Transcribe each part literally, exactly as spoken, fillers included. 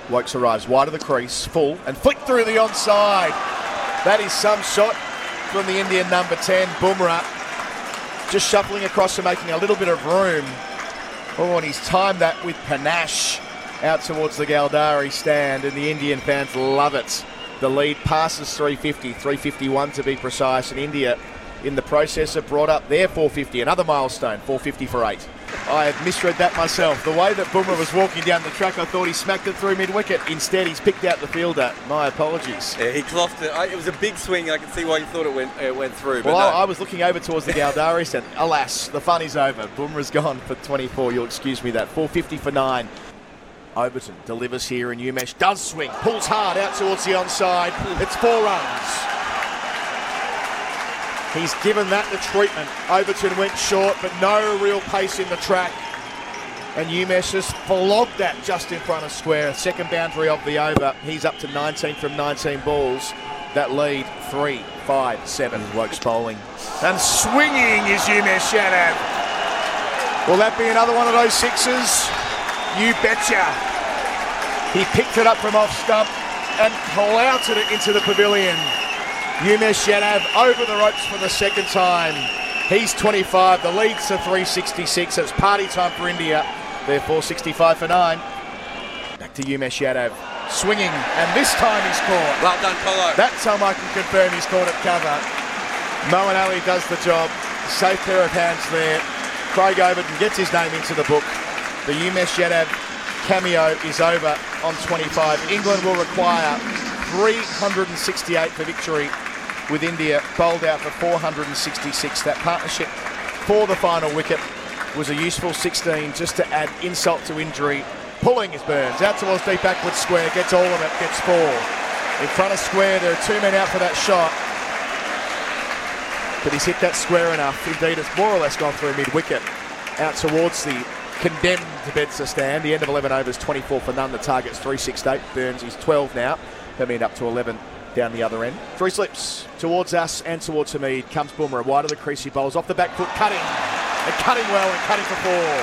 Wokes arrives wide of the crease, full, and flicked through the onside. That is some shot from the Indian number ten, Bumrah. Just shuffling across and making a little bit of room. Oh, and he's timed that with panache out towards the Galdari stand, and the Indian fans love it. The lead passes three fifty, three fifty-one to be precise, and India in the process have brought up their four fifty, another milestone, four fifty for eight. I had misread that myself. The way that Bumrah was walking down the track, I thought he smacked it through mid-wicket. Instead, he's picked out the fielder. My apologies. Yeah, he clocked it. I, it was a big swing. I can see why you thought it went it went through. But well, no. I, I was looking over towards the Galdari stand. Alas, the fun is over. Bumrah's gone for twenty-four. You'll excuse me that. four fifty for nine. Overton delivers here, and Umesh does swing. Pulls hard out towards the onside. It's four runs. He's given that the treatment. Overton went short, but no real pace in the track. And Umesh has flogged that just in front of square. Second boundary of the over. He's up to nineteen from nineteen balls. That lead, three, five, seven. Wokes bowling. And swinging is Umesh Yadav. Will that be another one of those sixes? You betcha. He picked it up from off stump and clouted it into the pavilion. Umesh Yadav over the ropes for the second time. He's twenty-five. The lead's to three sixty-six. It's party time for India. They're four sixty-five for nine. Back to Umesh Yadav. Swinging, and this time he's caught. Well done, Colo. That's how I can confirm he's caught at cover. Moeen Ali does the job. Safe pair of hands there. Craig Overton gets his name into the book. The Umesh Yadav cameo is over on twenty-five. England will require three sixty-eight for victory, with India bowled out for four sixty-six. That partnership for the final wicket was a useful sixteen, just to add insult to injury. Pulling his Burns out towards deep backward square, gets all of it, gets four. In front of square, there are two men out for that shot. But he's hit that square enough. Indeed, it's more or less gone through mid-wicket. Out towards the condemned Bedser stand. The end of eleven overs, twenty-four for none. The target's three sixty-eight. Burns is twelve now. Hamid up to eleven down the other end. Three slips towards us and towards Hamid. Comes Bumrah wide of the crease. He bowls off the back foot, cutting. And cutting well and cutting for four.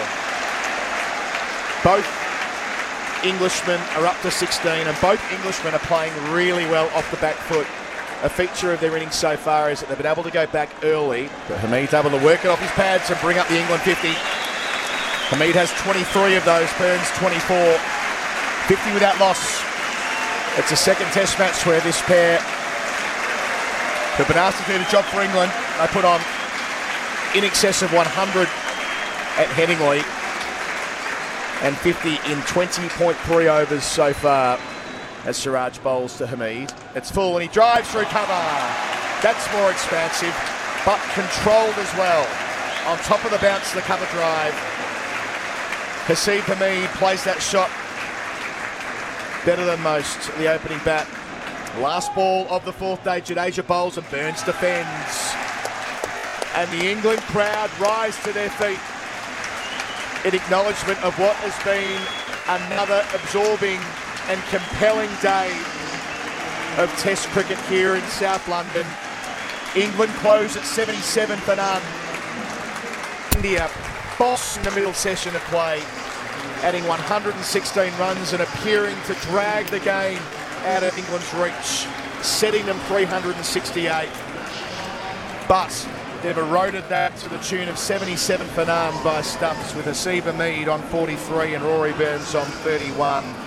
Both Englishmen are up to sixteen, and both Englishmen are playing really well off the back foot. A feature of their innings so far is that they've been able to go back early, but Hamid's able to work it off his pads and bring up the England fifty. Hamid has twenty-three of those, Burns twenty-four. fifty without loss. It's a second test match where this pair have been asked to do the job for England. They put on in excess of one hundred at Headingley and fifty in twenty point three overs so far as Siraj bowls to Hamid. It's full and he drives through cover. That's more expansive, but controlled as well. On top of the bounce, the cover drive. Haseeb Hamid plays that shot better than most, the opening bat. Last ball of the fourth day, Jadeja bowls and Burns defends. And the England crowd rise to their feet in acknowledgement of what has been another absorbing and compelling day of Test cricket here in South London. England close at seventy-seven for none. India boss in the middle session of play, adding one hundred sixteen runs and appearing to drag the game out of England's reach, setting them three hundred sixty-eight. But they've eroded that to the tune of seventy-seven for none by Stubbs, with Haseeb Hamid on forty-three and Rory Burns on thirty-one.